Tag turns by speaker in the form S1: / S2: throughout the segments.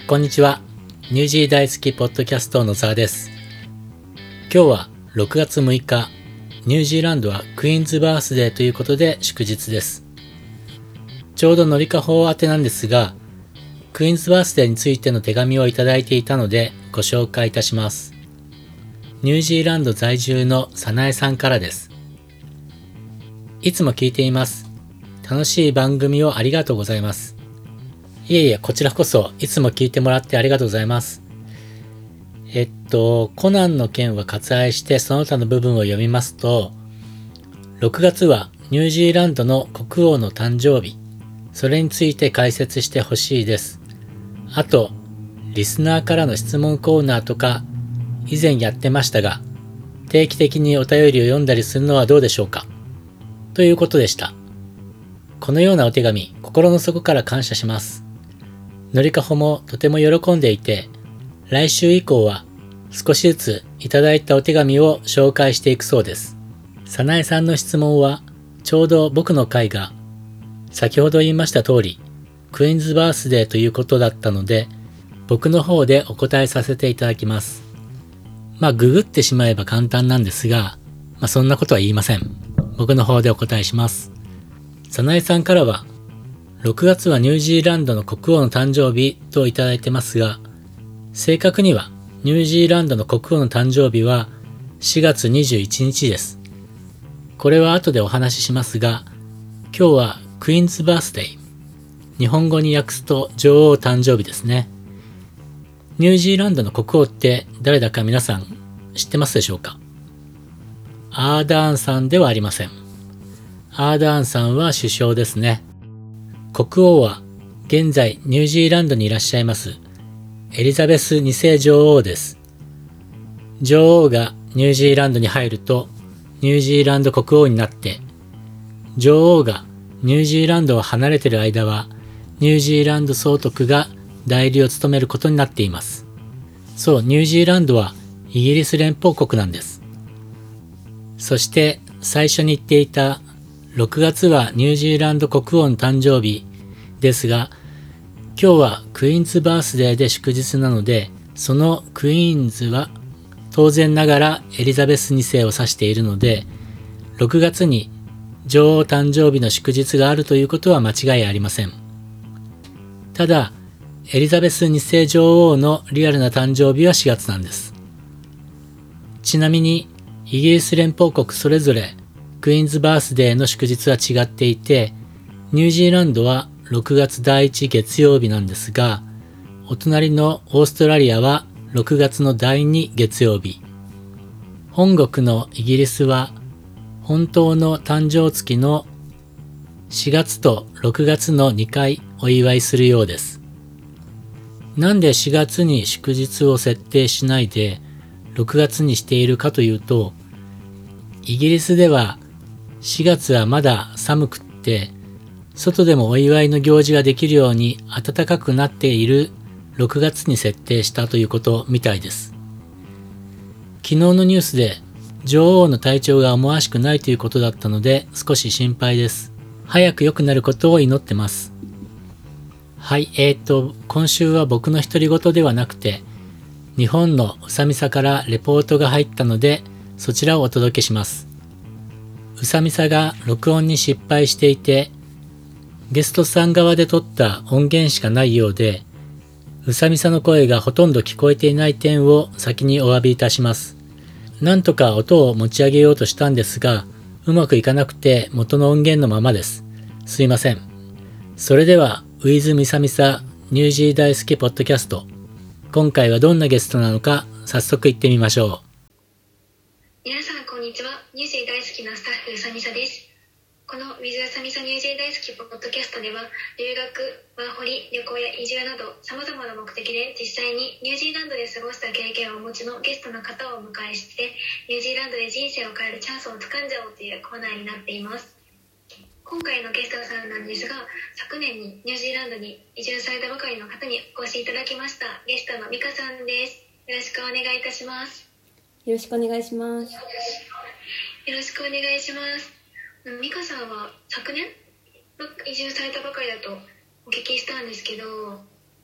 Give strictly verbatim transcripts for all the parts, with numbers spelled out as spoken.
S1: こんにちは。ニュージー大好きポッドキャストのざわです。今日はろくがつむいか、ニュージーランドはクイーンズバースデーということで祝日です。ちょうどのりかほ宛てなんですが、クイーンズバースデーについての手紙をいただいていたのでご紹介いたします。ニュージーランド在住のさなえさんからです。いつも聞いています。楽しい番組をありがとうございます。いえいえ、こちらこそいつも聞いてもらってありがとうございます。えっと、コナンの件は割愛してその他の部分を読みますと、ろくがつはニュージーランドの国王の誕生日、それについて解説してほしいです。あと、リスナーからの質問コーナーとか以前やってましたが、定期的にお便りを読んだりするのはどうでしょうか、ということでした。このようなお手紙、心の底から感謝します。のりかほもとても喜んでいて、来週以降は少しずついただいたお手紙を紹介していくそうです。さなえさんの質問は、ちょうど僕の回が先ほど言いました通り、クイーンズバースデーということだったので、僕の方でお答えさせていただきます。まあググってしまえば簡単なんですが、まあそんなことは言いません。僕の方でお答えします。さなえさんからは、ろくがつはニュージーランドの国王の誕生日といただいてますが、正確にはニュージーランドの国王の誕生日はしがつにじゅういちにちです。これは後でお話ししますが、今日はクイーンズバースデー。日本語に訳すと女王誕生日ですね。ニュージーランドの国王って誰だか皆さん知ってますでしょうか？アーダーンさんではありません。アーダーンさんは首相ですね。国王は現在ニュージーランドにいらっしゃいますエリザベスにせい女王です。女王がニュージーランドに入るとニュージーランド国王になって、女王がニュージーランドを離れている間はニュージーランド総督が代理を務めることになっています。そう、ニュージーランドはイギリス連邦国なんです。そして最初に言っていたろくがつはニュージーランド国王の誕生日ですが、今日はクイーンズバースデーで祝日なので、そのクイーンズは当然ながらエリザベスにせいを指しているので、ろくがつに女王誕生日の祝日があるということは間違いありません。ただ、エリザベスにせい女王のリアルな誕生日はしがつなんです。ちなみに、イギリス連邦国それぞれクイーンズバースデーの祝日は違っていて、ニュージーランドはろくがつだいいち月曜日なんですが、お隣のオーストラリアはろくがつのだいに月曜日。本国のイギリスは本当の誕生月のしがつとろくがつのにかいお祝いするようです。なんでしがつに祝日を設定しないでろくがつにしているかというと、イギリスではしがつはまだ寒くって、外でもお祝いの行事ができるように暖かくなっているろくがつに設定したということみたいです。昨日のニュースで女王の体調が思わしくないということだったので少し心配です。早く良くなることを祈ってます。はい、えーと、今週は僕の独り言ではなくて、日本のうさみさからレポートが入ったので、そちらをお届けします。うさみさが録音に失敗していて、ゲストさん側で撮った音源しかないようで、うさみさの声がほとんど聞こえていない点を先にお詫びいたします。なんとか音を持ち上げようとしたんですが、うまくいかなくて元の音源のままです。すいません。それでは、ウィズみさみさニュージー大好きポッドキャスト。今回はどんなゲストなのか、早速行ってみましょう。
S2: 皆さんこんにちは。ニュージー大好きなスタッフうさみさです。この With うさみさニュージー大好きポッドキャストでは、留学、ワーホリ、旅行や移住など様々な目的で実際にニュージーランドで過ごした経験をお持ちのゲストの方をお迎えして、ニュージーランドで人生を変えるチャンスをつかんじゃおうというコーナーになっています。今回のゲストさんなんですが、昨年にニュージーランドに移住されたばかりの方にお越しいただきましたゲストのミカさんです。よろしくお願いいたします。
S3: よろしくお願いします。
S2: よろしくお願いします。ミカさんは昨年移住されたばかりだとお聞きしたんですけど、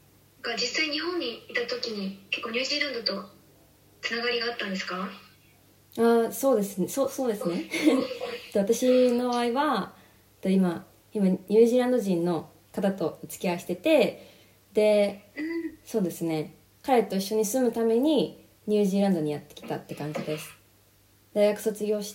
S2: が実際日本にいた時に結構ニュージーランドとつながりがあったんですか？
S3: あ、そうですね。そう、そうですね。で私の場合は、と今、今、ニュージーランド人の方とお付き合いしてて、で、そうですね。彼と一緒に住むためにニュージーランドにやってきたって感じです。大学卒業して、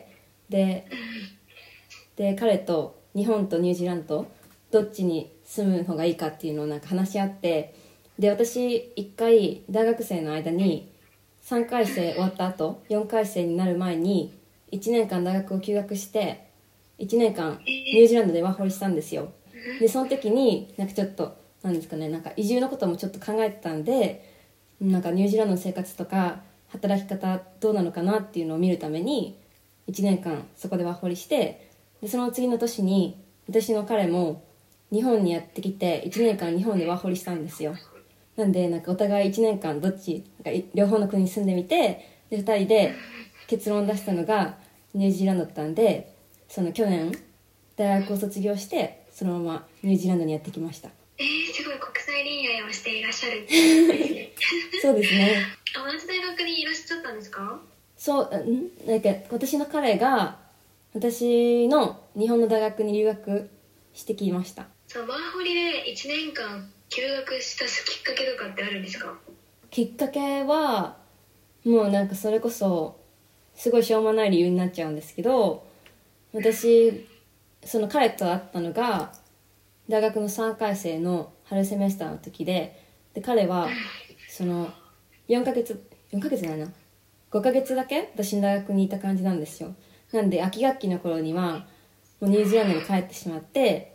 S3: で、で、彼と日本とニュージーランド、どっちに住む方がいいかっていうのをなんか話し合って、で、私、一回大学生の間に、さんかい生終わった後よんかい生になる前にいちねんかん大学を休学していちねんかんニュージーランドでワーホリしたんですよ。でその時になんかちょっとなんですかね、なんか移住のこともちょっと考えてたんで、なんかニュージーランドの生活とか働き方どうなのかなっていうのを見るためにいちねんかんそこでワーホリして、でその次の年に私の彼も日本にやってきていちねんかん日本でワーホリしたんですよ。なんでなんかお互いいちねんかんどっちなんか両方の国に住んでみて、でふたりで結論を出したのがニュージーランドだったんで、その去年大学を卒業してそのままニュージーランドにやってきました。
S2: えー、すごい国際恋愛をしていらっしゃる。
S3: そうですね。
S2: あ、同じ大学にいらっしゃったんですか？
S3: そう、んなんか私の彼が私の日本の大学に留学してきました。
S2: そのワーホリでいちねんかん休学したきっかけとかってあるんですか？
S3: きっかけはもうなんかそれこそすごいしょうもない理由になっちゃうんですけど、私その彼と会ったのが大学のさんかい生の春セメスターの時で、で彼はそのよんかげつよんかげつじゃないなごかげつだけ私の大学にいた感じなんですよ。なんで秋学期の頃にはもうニュージーランドに帰ってしまって、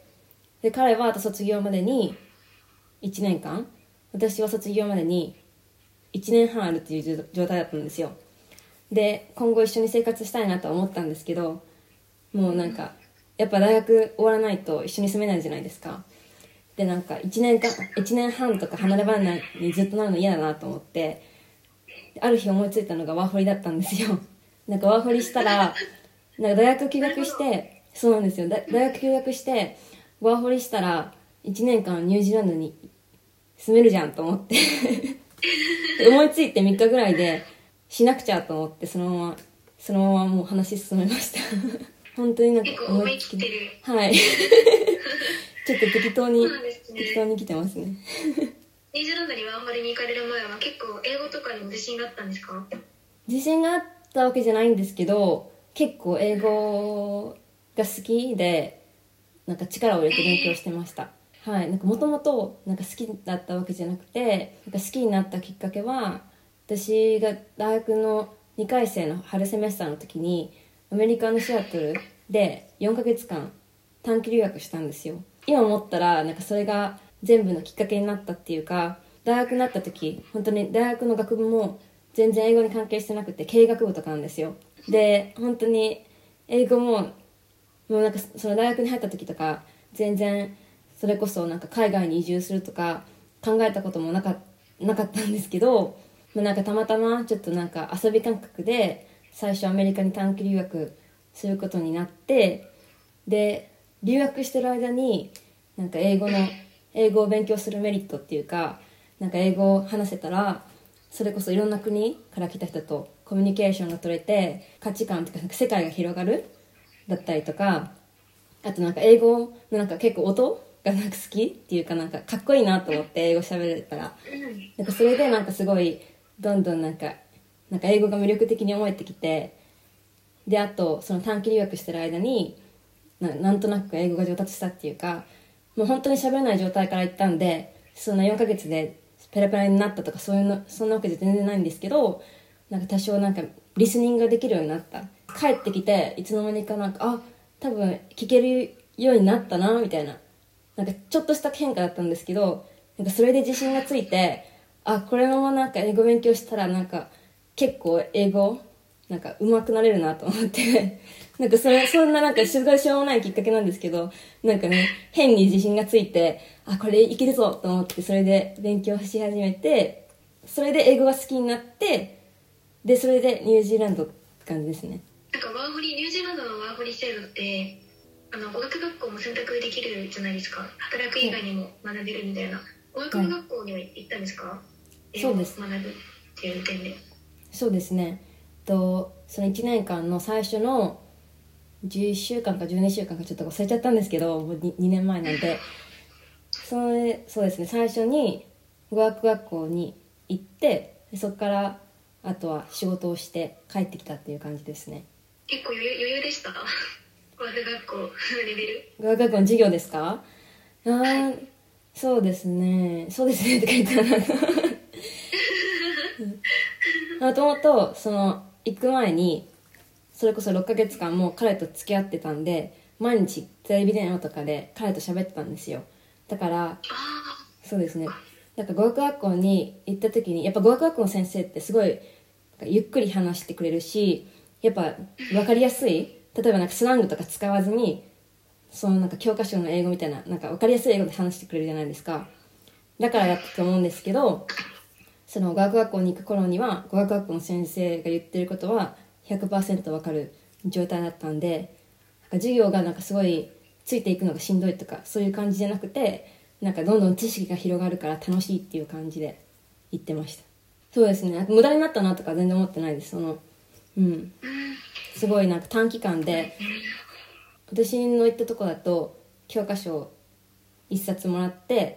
S3: で彼はあと卒業までにいちねんかん、私は卒業までにいちねんはんあるっていう状態だったんですよ。で今後一緒に生活したいなとは思ったんですけど、もうなんかやっぱ大学終わらないと一緒に住めないじゃないですか。でなんかいちねんかいちねんはんとか離れ離れにずっとなるの嫌だなと思って、ある日思いついたのがワーホリだったんですよ。なんかワーホリしたらなんか大学休学して、そうなんですよ、大学休学してワーホリしたらいちねんかんニュージーランドに住めるじゃんと思って思いついてみっかぐらいでしなくちゃと思って、そのままそのままもう話進めました本当になんか
S2: 結構思い切ってる。
S3: はいちょっと適当に、
S2: そうなんですね。
S3: 適当に来てますね
S2: ニュージーランドにワーホリに行かれる前は結構英語とかにも自信があったんですか？
S3: 自信があったわけじゃないんですけど、結構英語が好きでなんか力を入れて勉強してました。はい、なんかもともとなんか好きだったわけじゃなくて、なんか好きになったきっかけは私が大学のにかい生の春セメスターの時にアメリカのシアトルでよんかげつかん短期留学したんですよ。今思ったらなんかそれが全部のきっかけになったっていうか、大学になった時本当に大学の学部も全然英語に関係してなくて経営学部とかなんですよ。で本当に英語ももうなんかその大学に入った時とか全然それこそなんか海外に移住するとか考えたこともなか、なかったんですけど、まあ、なんかたまたまちょっとなんか遊び感覚で最初アメリカに短期留学することになって、で留学してる間になんか英語の英語を勉強するメリットっていうか、なんか英語を話せたらそれこそいろんな国から来た人とコミュニケーションが取れて価値観とかなんか世界が広がるだったりとか、あとなんか英語のなんか結構音がなんか好きっていうか、なんかかっこいいなと思って英語喋れたら、なんかそれでなんかすごいどんどんなんかなんか英語が魅力的に思えてきて、であとその短期留学してる間に な, なんとなく英語が上達したっていうか、もう本当に喋れない状態から行ったんで、そんなよんかげつでペラペラになったとかそういうのそんなわけじゃ全然ないんですけど、なんか多少なんかリスニングができるようになった。帰ってきていつの間にかなんかあ多分聞けるようになったなみたいな、なんかちょっとした変化だったんですけど、なんかそれで自信がついて、あこれのままなんか英語勉強したらなんか結構英語なんか上手くなれるなと思ってなんかそれそんななんかすごいしょうもないきっかけなんですけど、なんかね変に自信がついて、あこれいけるぞと思ってそれで勉強し始めて、それで英語が好きになって、でそれでニュージーランドって感じですね。
S2: なんかワーホリニュージーランドのワーホリ制度ってあの語学学校も選択できるじゃないですか。働く以外にも学べるみたいな。 語学学校には行ったんですか？はい、
S3: そうです。
S2: 学ぶっていう点で。
S3: そうですね。とそのいちねんかんの最初のじゅういっしゅうかんかじゅうにしゅうかんかちょっと忘れちゃったんですけど、もう 2, にねんまえなんでそれそうですね、最初に語学学校に行って、そこからあとは仕事をして帰ってきたっていう感じですね。
S2: 結構余裕余裕でした語学学校のレベル。
S3: 語学学校の授業ですか？あ、はい、そうですねそうですねって書いてあるもともとその行く前にそれこそろっかげつかんもう彼と付き合ってたんで、毎日テレビ電話とかで彼と喋ってたんですよ。だからそうですね、なんか語学学校に行った時にやっぱ語学学校の先生ってすごいゆっくり話してくれるし、やっぱ分かりやすい、例えばなんかスラングとか使わずにそのなんか教科書の英語みたいななんか分かりやすい英語で話してくれるじゃないですか。だからだったと思うんですけど、その語学学校に行く頃には語学学校の先生が言ってることは ひゃくパーセント 分かる状態だったんで、なんか授業がなんかすごいついていくのがしんどいとかそういう感じじゃなくて、なんかどんどん知識が広がるから楽しいっていう感じで言ってました。そうですね、無駄になったなとか全然思ってないです。そのうんすごいなんか短期間で、私の行ったとこだと教科書をいっさつもらって、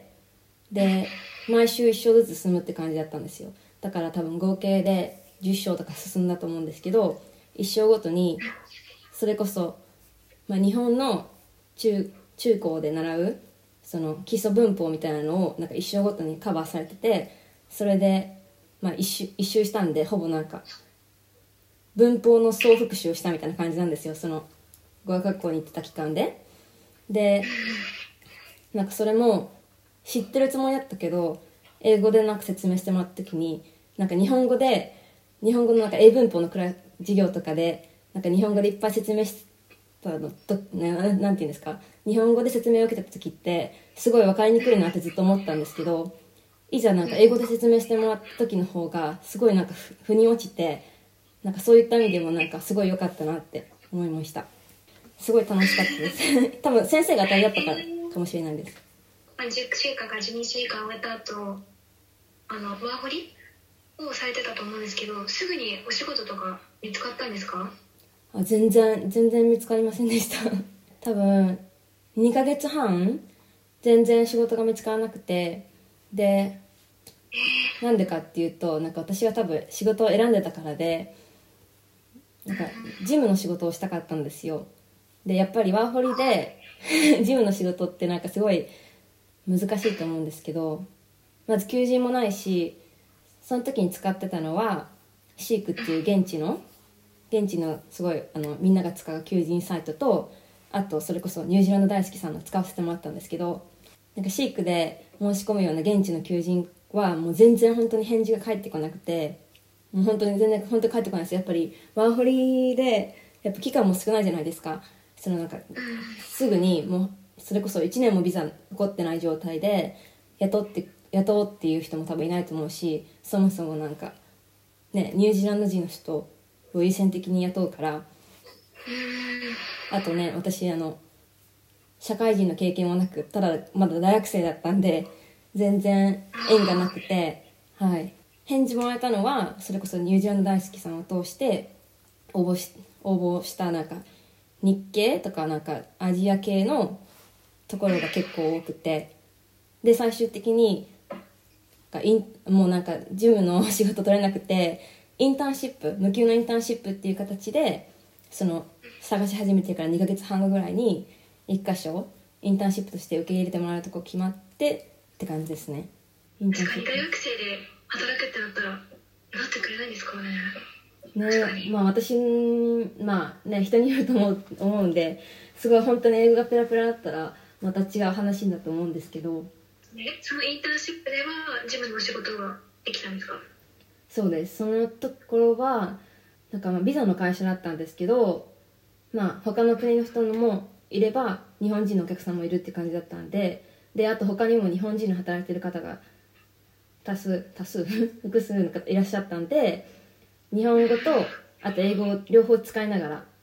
S3: で毎週いっ章ずつ進むって感じだったんですよ。だから多分合計でじゅっ章とか進んだと思うんですけど、いっ章ごとにそれこそ、まあ、日本の 中, 中高で習うその基礎文法みたいなのをなんかいっ章ごとにカバーされてて、それで、まあ、一周一周したんで、ほぼなんか文法の総復習をしたみたいな感じなんですよ、その語学学校に行ってた期間で。でなんかそれも知ってるつもりだったけど、英語でなんか説明してもらった時に、なんか日本語で日本語のなんか英文法のクラ授業とかでなんか日本語でいっぱい説明したのと、ね、なんていうんですか、日本語で説明を受けた時ってすごい分かりにくいなってずっと思ったんですけど、いざなんか英語で説明してもらった時の方がすごいなんか腑に落ちて、なんかそういった意味でもなんかすごい良かったなって思いました。すごい楽しかったです多分先生が当たりだったからかもしれないです。
S2: じゅっしゅうかんからじゅうにしゅうかん終えた後、あのワーホリをされてたと思うんですけど、すぐにお仕事とか見つかったんですか？
S3: あ、全然全然見つかりませんでした多分にかげつはん全然仕事が見つからなくて、でなんでかっていうと、なんか私が多分仕事を選んでたからで、なんか事務の仕事をしたかったんですよ。でやっぱりワーホリで事務の仕事ってなんかすごい難しいと思うんですけど、まず求人もないし、その時に使ってたのはシークっていう現地の現地のすごいあのみんなが使う求人サイトと、あとそれこそニュージーランド大好きさんの使わせてもらったんですけど、なんかシークで申し込むような現地の求人はもう全然本当に返事が返ってこなくて、もう本当に全然本当に返ってこないです。やっぱりワーホリでやっぱ期間も少ないじゃないですか。そのなんかすぐにもうそれこそいちねんもビザ残ってない状態で雇って雇おうっていう人も多分いないと思うし、そもそもなんかねニュージーランド人の人を優先的に雇うから、あとね私あの社会人の経験もなく、ただまだ大学生だったんで全然縁がなくて、はい、返事もらえたのはそれこそニュージーランド大好きさんを通して応募し応募したなんか日系とかなんかアジア系のところが結構多くて、で最終的にインもうなんか事務の仕事取れなくて、インターンシップ無給のインターンシップっていう形でその探し始めてからにかげつはん後ぐらいにいっ箇所インターンシップとして受け入れてもらうとこ決まってって感じですね。インターンシップ
S2: 大学生で働くってなったら雇ってくれないんですかね。
S3: ね、まあ私まあね人によると思う思うんで、すごい本当に英語がペラペラだったらまた違う話だと思うんですけど、
S2: えそのインターンシップでは自分のお仕事ができたんですか？
S3: そうです。そのところはなんかまあビザの会社だったんですけど、まあ他の国の人もいれば日本人のお客さんもいるって感じだったんで、であと他にも日本人の働いてる方が多数多数複数の方いらっしゃったんで、日本語とあと英語を両方使いながらっ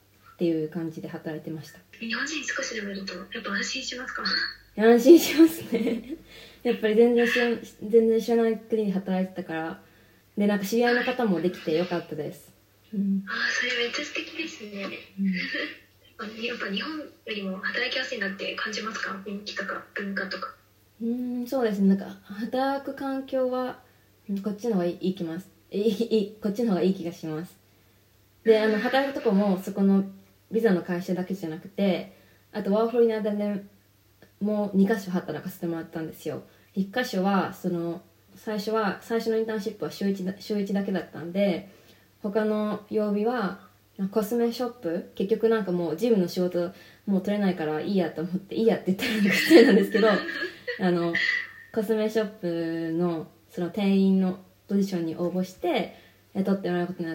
S3: っていう感じで働いてました。
S2: 日本人少しでもいるとやっぱ安心しますか？
S3: 安心しますねやっぱり全然知ら全然知らない国で働いてたから、でなんか知り合いの方もできてよかったです、うん、
S2: ああ、それめっちゃ素敵ですね、うん、やっぱ日本よりも働きやすいなって感じますか？雰囲気とか文化とか。
S3: うーん、そうですね。なんか働く環境はこっちの方がいい気ますいいいいこっちの方がいい気がします。で、あの働くとこもそこのビザの会社だけじゃなくて、あとワーホリなどでもうにかしょ働かせてもらったんですよ。いっかしょはその最初は最初のインターンシップは週いちだ週いちだけだったんで、他の曜日はコスメショップ、結局なんかもうジムの仕事もう取れないからいいやと思って、いいやって言ったらなんか失礼なんですけどあのコスメショップのその店員のポジションに応募して雇ってもらうことになって、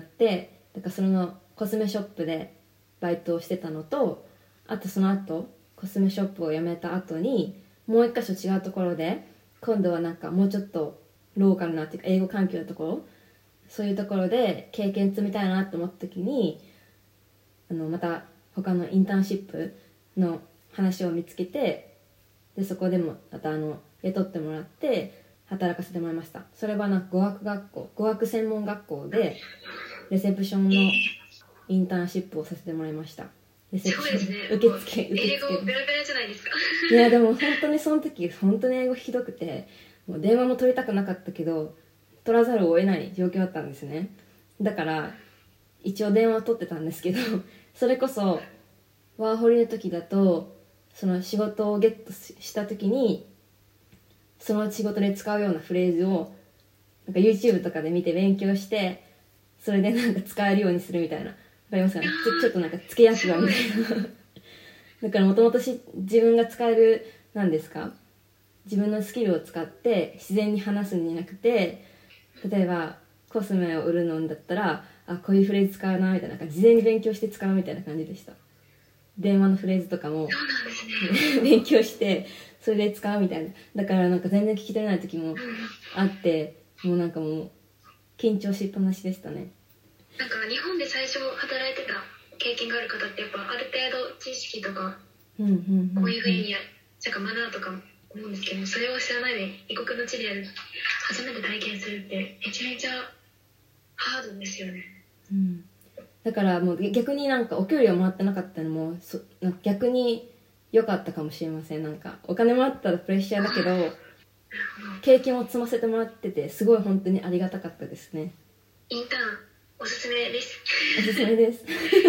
S3: だからそのコスメショップでバイトをしてたのと、あとその後コスメショップを辞めた後にもう一箇所違うところで今度はなんかもうちょっとローカルなっていうか英語環境のところ、そういうところで経験積みたいなと思った時に、あのまた他のインターンシップの話を見つけて、でそこでもまたあの雇ってもらって働かせてもらいました。それはなんか語学学校語学専門学校でレセプションのインターンシップをさせてもらいました。レセプション、
S2: すごいですね、
S3: 受付受付
S2: 英語ベラベラじゃないですか
S3: いやでも本当にその時本当に英語ひどくて、もう電話も取りたくなかったけど取らざるを得ない状況だったんですね。だから一応電話を取ってたんですけど、それこそワーホリの時だとその仕事をゲットした時にその仕事で使うようなフレーズをなんか YouTube とかで見て勉強して、それでなんか使えるようにするみたいな、わかりますかね？ちょ、ちょっとなんか付け焼き場みたいなだからもともと自分が使えるなんですか、自分のスキルを使って自然に話すんじゃなくて、例えばコスメを売るのだったらあこういうフレーズ使うなみたいな、なんか事前に勉強して使うみたいな感じでした。電話のフレーズとかも
S2: そうなんですね
S3: 勉強してそれで使うみたいな。だからなんか全然聞き取れない時もあって、もうなんかもう緊張しっぱなしでしたね。
S2: なんか日本で最初働いてた経験がある方ってやっぱある程度知識とか
S3: うんうんうんうん、
S2: こういうふうにやなんかマナーとか思うんですけど、それを知らないで異国の地で初めて体験するってめちゃめちゃハードですよね、
S3: うん、だからもう逆になんかお給料もらってなかったのもそなんか逆に良かったかもしれません。なんかお金もらったらプレッシャーだけど経験を積ませてもらっててすごい本当にありがたかったですね。
S2: インターンおすすめです
S3: おすすめです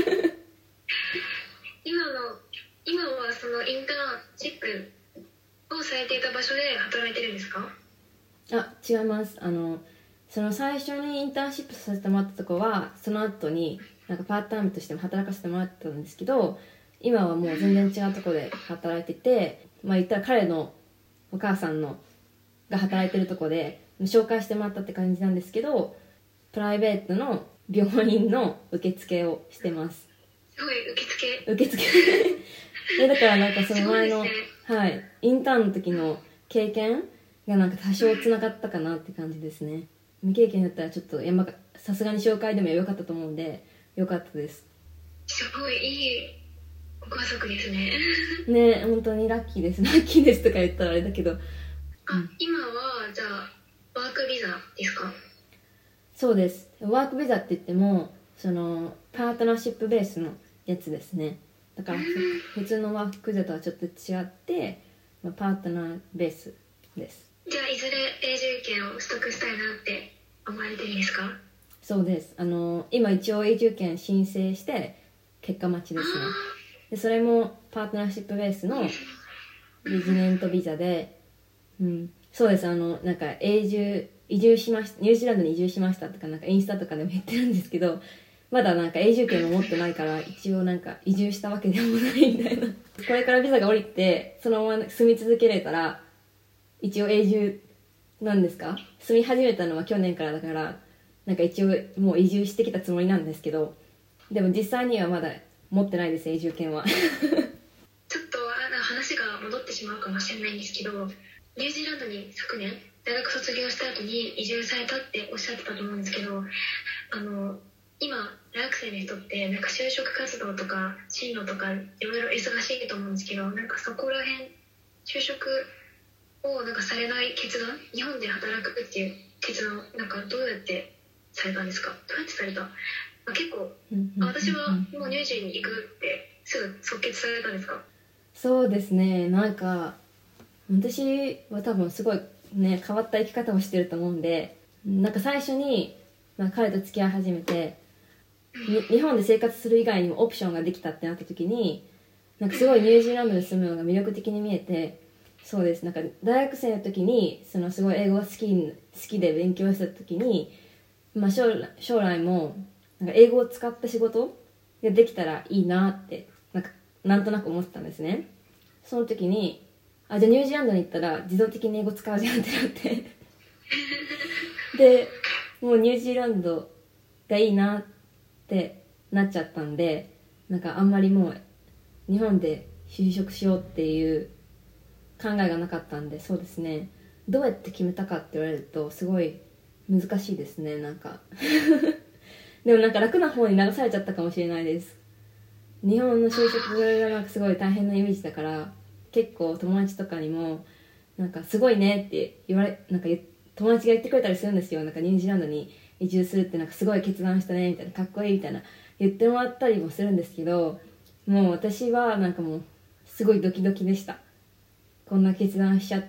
S2: 今の今はそのインターンシップをされていた場所で働いてるんですか？
S3: あ、違います。あのその最初にインターンシップさせてもらったとこはその後になんかパートタイムとしても働かせてもらってたんですけど、今はもう全然違うところで働いてて、まあ言ったら彼のお母さんのが働いてるところで紹介してもらったって感じなんですけど、プライベートの病院の受付をしてます。
S2: すごい受付
S3: 受付でだからなんかその前の、
S2: ね、
S3: はいインターンの時の経験がなんか多少つながったかなって感じですね。未経験だったらちょっと山さすがに紹介でもよかったと思うんでよかったです。
S2: すごいいいご家族ですね
S3: ね、本当にラッキーです。ラッキーですとか言ったらあれだけど、
S2: あ、うん、今はじゃあワークビザですか？
S3: そうです。ワークビザって言ってもそのパートナーシップベースのやつですね。だから普通のワークビザとはちょっと違って、まあ、パートナーベースです。
S2: じゃあいずれ永住権を取得したいなって思われてるんですか？
S3: そうです。あの今一応永住権申請して結果待ちですね。でそれもパートナーシップベースのレジデントビザで、うん、そうです。あのなんか永住移住しました、ニュージーランドに移住しましたとかなんかインスタとかでも言ってるんですけど、まだなんか永住権も持ってないから一応なんか移住したわけでもないみたいな。これからビザが降りてそのまま住み続けれたら一応永住なんですか、住み始めたのは去年からだからなんか一応もう移住してきたつもりなんですけど、でも実際にはまだ持ってないです永住権は
S2: ちょっと話が戻ってしまうかもしれないんですけど、ニュージーランドに昨年大学卒業した後に移住されたっておっしゃってたと思うんですけど、あの今大学生の人ってなんか就職活動とか進路とかいろいろ忙しいと思うんですけど、なんかそこら辺就職をなんかされない決断、日本で働くっていう決断、なんかどうやってされたんですか？どうやってされた？あ、結構、あ、私はもうニュージーに行くってすぐ即決されたんですか？
S3: そうですね、なんか私は多分すごいね変わった生き方をしてると思うんで、なんか最初に、まあ、彼と付き合い始めて日本で生活する以外にもオプションができたってなった時に、なんかすごいニュージーランドで住むのが魅力的に見えて、そうです、なんか大学生の時にそのすごい英語が好き好きで勉強した時に、まあ、将来、将来もなんか英語を使った仕事ができたらいいなってなんかなんとなく思ってたんですね。その時にあじゃあニュージーランドに行ったら自動的に英語使うじゃんってなってでもうニュージーランドがいいなってなっちゃったんで、なんかあんまりもう日本で就職しようっていう考えがなかったんで、そうですね、どうやって決めたかって言われるとすごい難しいですね。なんかでもなんか楽な方に流されちゃったかもしれないです。日本の就職がなんかすごい大変なイメージだから、結構友達とかにもなんかすごいねって言われ、なんか友達が言ってくれたりするんですよ。なんかニュージーランドに移住するってなんかすごい決断したねみたいな、かっこいいみたいな言ってもらったりもするんですけど、もう私はなんかもうすごいドキドキでした。こんな決断しちゃって、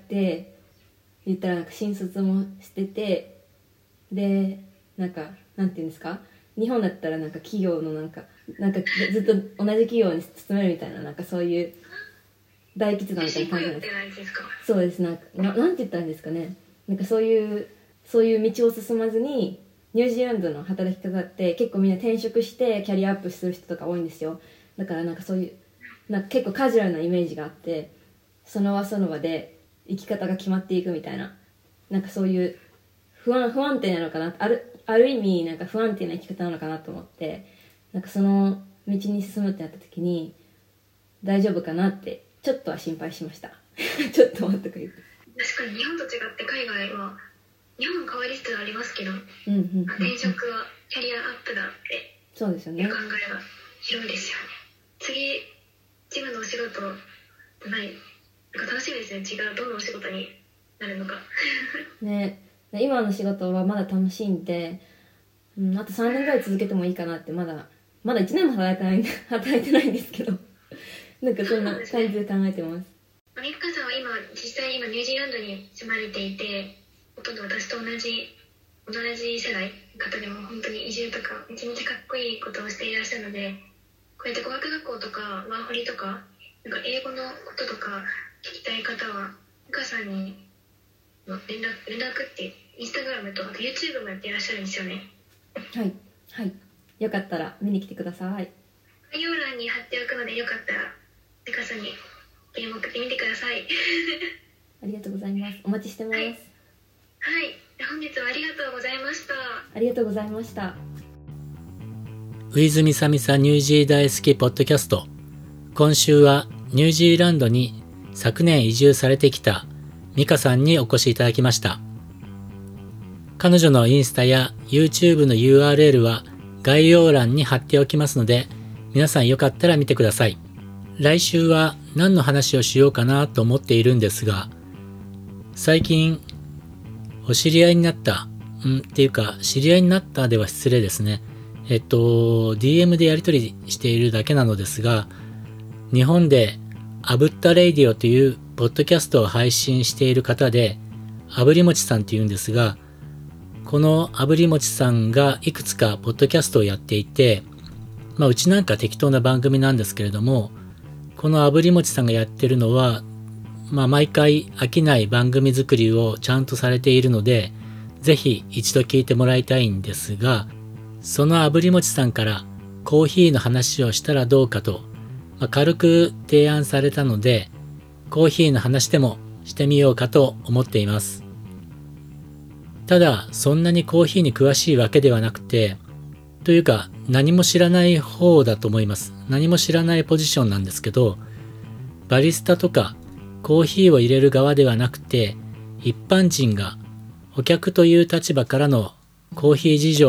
S3: 言ったらなんか新卒もしてて、でなんかなんていうんですか、日本だったらなんか企業のなんかなんかずっと同じ企業に勤めるみたいな、なんかそういう大決断みたいな感じなんです。そうです、なんか な, なんて言ったらいいんですかね、なんかそういうそういう道を進まずに、ニュージーランドの働き方って結構みんな転職してキャリアアップする人とか多いんですよ。だからなんかそういうなんか結構カジュアルなイメージがあって、その場その場で生き方が決まっていくみたいな、なんかそういう不安不安定なのかな、あるある意味なんか不安定な生き方なのかなと思って、なんかその道に進むってなった時に大丈夫かなってちょっとは心配しましたちょっとはとか言って、
S2: 確かに日本と違って海外は日本変わりつつありますけど、
S3: うんうんうんうん、
S2: 転職はキャリアアップだって
S3: そうですよね、
S2: いう考えが広いですよね。次自分のお仕事ないなんか楽しみですね。違うどんなお仕事になるのか
S3: ね、今の仕事はまだ楽しいんで、うん、あとさんねんぐらい続けてもいいかなって、まだまだいちねんも働いてない働いてないんですけどなんかそんな感じで考えてます。
S2: みかさんは今実際今ニュージーランドに住まれていて、ほとんど私と同じ同じ世代の方でも本当に移住とかめちゃめちゃかっこいいことをしていらっしゃるので、こうやって語学学校とかワーホリとかなんか英語のこととか聞きたい方はみかさんに連絡連絡ってインスタグラムとあと YouTube もやっていらっしゃるんですよね。
S3: はいはい、よかったら見に来てください。
S2: 概要欄に貼っておくのでよかったらみかさんにゲーム送ってみてください
S3: ありがとうございます。お待ちしてます。はい、
S2: はい、本日はありがとうございました。
S3: ありがとうございました。
S1: ウィズミサミサニュージー大好きポッドキャスト。今週はニュージーランドに昨年移住されてきたミカさんにお越しいただきました。彼女のインスタや YouTube の ユーアールエル は概要欄に貼っておきますので、皆さんよかったら見てください。来週は何の話をしようかなと思っているんですが、最近お知り合いになった、んっていうか知り合いになったでは失礼ですね。えっと ディーエム でやり取りしているだけなのですが、日本であぶったレイディオというポッドキャストを配信している方で、あぶりもちさんっていうんですが、このあぶりもちさんがいくつかポッドキャストをやっていて、まあうちなんか適当な番組なんですけれども、このあぶりもちさんがやってるのは、まあ毎回飽きない番組作りをちゃんとされているので、ぜひ一度聞いてもらいたいんですが、そのあぶりもちさんからコーヒーの話をしたらどうかと、まあ、軽く提案されたので、コーヒーの話でもしてみようかと思っています。ただ、そんなにコーヒーに詳しいわけではなくて、というか何も知らない方だと思います。何も知らないポジションなんですけど、バリスタとかコーヒーを入れる側ではなくて、一般人がお客という立場からのコーヒー事情が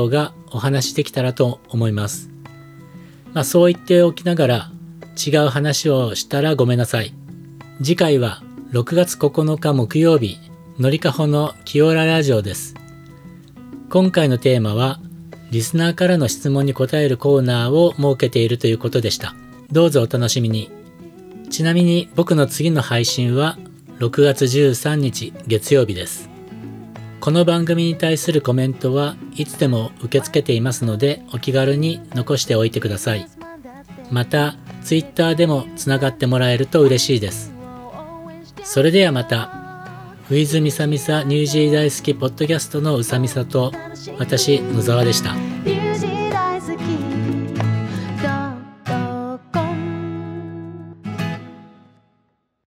S1: お話しできたらと思います。まあそう言っておきながら違う話をしたらごめんなさい。次回はろくがつここのか木曜日、のりかほのキオララジオです。今回のテーマはリスナーからの質問に答えるコーナーを設けているということでした。どうぞお楽しみに。ちなみに僕の次の配信はろくがつじゅうさんにち月曜日です。この番組に対するコメントはいつでも受け付けていますので、お気軽に残しておいてください。また、ツイッターでもつながってもらえると嬉しいです。それではまた、With みさみさニュージー大好きポッドキャストのうさみさと、私、野沢でした。